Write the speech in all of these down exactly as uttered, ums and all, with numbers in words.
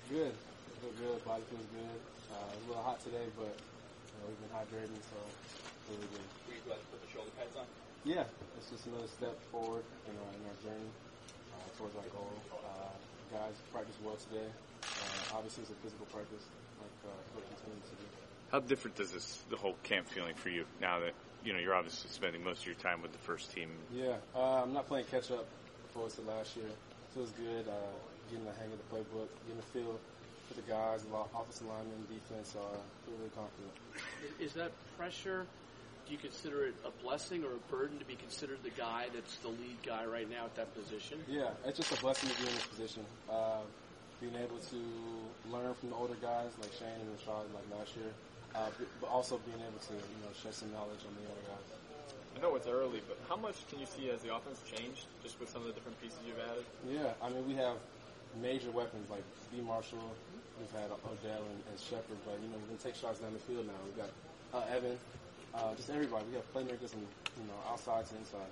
Good. I feel good. Body feels good. Uh, a little hot today, but you know, we've been hydrating, so really good. Were you glad to put the shoulder pads on? Yeah, it's just another step forward in our, in our journey uh, towards our goal. Uh, guys practiced well today. Uh, obviously, it's a physical practice, like uh, Coach intended to do. How different does this the whole camp feeling for you now that you know you're obviously spending most of your time with the first team? Yeah, uh, I'm not playing catch up opposed to last year. Feels good. Uh, getting the hang of the playbook, getting the feel for the guys, the offensive linemen, defense. So I feel really confident. Is that pressure? Do you consider it a blessing or a burden to be considered the guy that's the lead guy right now at that position? Yeah, it's just a blessing to be in this position. Uh, being able to learn from the older guys like Shane and Rashad like last year, uh, but also being able to you know share some knowledge on the other guys. I know it's early, but how much can you see as the offense changed just with some of the different pieces you've added? Yeah, I mean we have major weapons like B. Marshall, we've had Odell and, and Shepard, but you know we can take shots down the field now. We've got uh, Evan. Uh, just everybody. We have playmakers and, you know, outside to inside.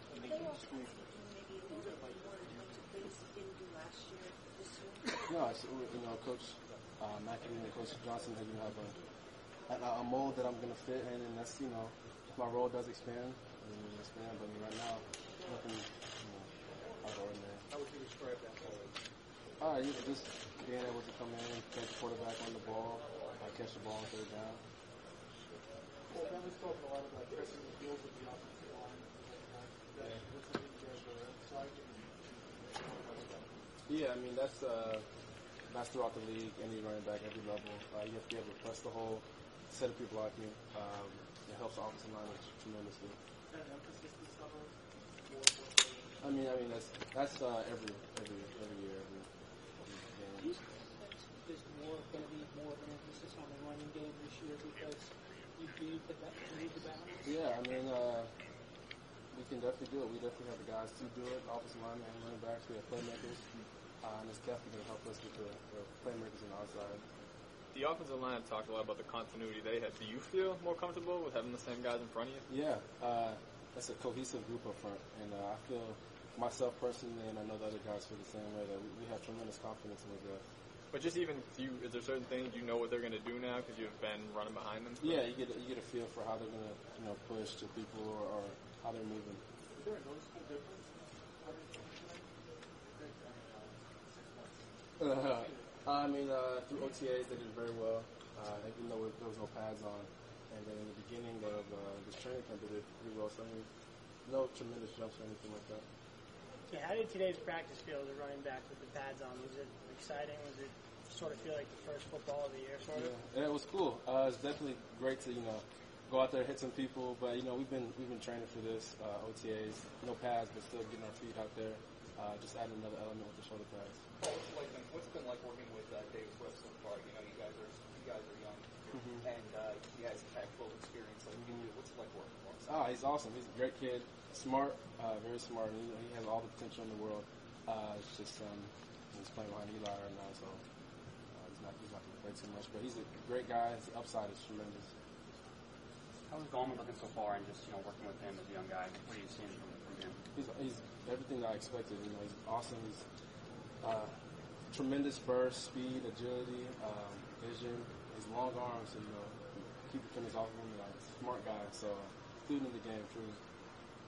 No, it's, you know, Coach uh, McAdoo and Coach Johnson, they you have a, a, a mold that I'm going to fit in, and that's, you know, if my role does expand, I mean, it'll expand, but right now, nothing, you know, out of ordinary. How would you describe that role? Uh, you know, just being able to come in, take the quarterback on the ball, uh, catch the ball and throw it down. Well, Ben was talking a lot about pressing the field with the offensive line. That, that's something you guys are excited. Yeah, I mean, that's uh, that's throughout the league, any running back, every level. Uh, you have to be able to press the whole set of people blocking. Um, it helps the offensive line tremendously. I mean, I mean that's that's uh, every every every year. Every, every game. There's more going to be more of an emphasis on the running game this year because you need the you need the balance. Yeah, I mean, uh, we can definitely do it. We definitely have the guys to do it. Offensive linemen and running backs. We have playmakers, uh, and it's definitely going to help us with the, the playmakers on our side. The offensive line talked a lot about the continuity they had. Do you feel more comfortable with having the same guys in front of you? Yeah, uh, that's a cohesive group up front, and uh, I feel myself personally, and I know the other guys feel the same way, that we, we have tremendous confidence in those guys. But just even, do you, is there certain things you know what they're going to do now because you've been running behind them? Yeah, you get you get a feel for how they're going to you know push to people or, or how they're moving. Is there a noticeable difference? Uh, I mean, uh, through O T As they did very well, uh, even though there was no pads on. And then in the beginning of uh, this training camp, they did pretty well. So I mean, no tremendous jumps or anything like that. Yeah, how did today's practice feel as a running back with the pads on? Was it exciting? Was it sort of feel like the first football of the year, sort of? Yeah, yeah, it was cool. Uh, it's definitely great to you know go out there, hit some people. But you know we've been we've been training for this uh, O T As, no pads, but still getting our feet out there. Uh, just adding another element with the shoulder pads. What's it like, what's it been like working with uh, Davis West so far? You know, you guys are you guys are young, Mm-hmm. and uh, you guys have had full experience. Like, mm-hmm. What's it like working with him? Oh, he's awesome. He's a great kid, smart, uh, very smart. And he, he has all the potential in the world. Uh, it's just um, he's playing behind Eli right now, so uh, he's not he's not going to play too much. But he's a great guy. His upside is tremendous. How's Gallman looking so far, and just you know working with him as a young guy? What are you seeing from, from him? He's he's everything that I expected. You know, he's awesome. He's uh, tremendous burst, speed, agility, um, vision. His long arms, and you know, keep the fingers off of him. Like, smart guy. So, uh, student of the game, truly.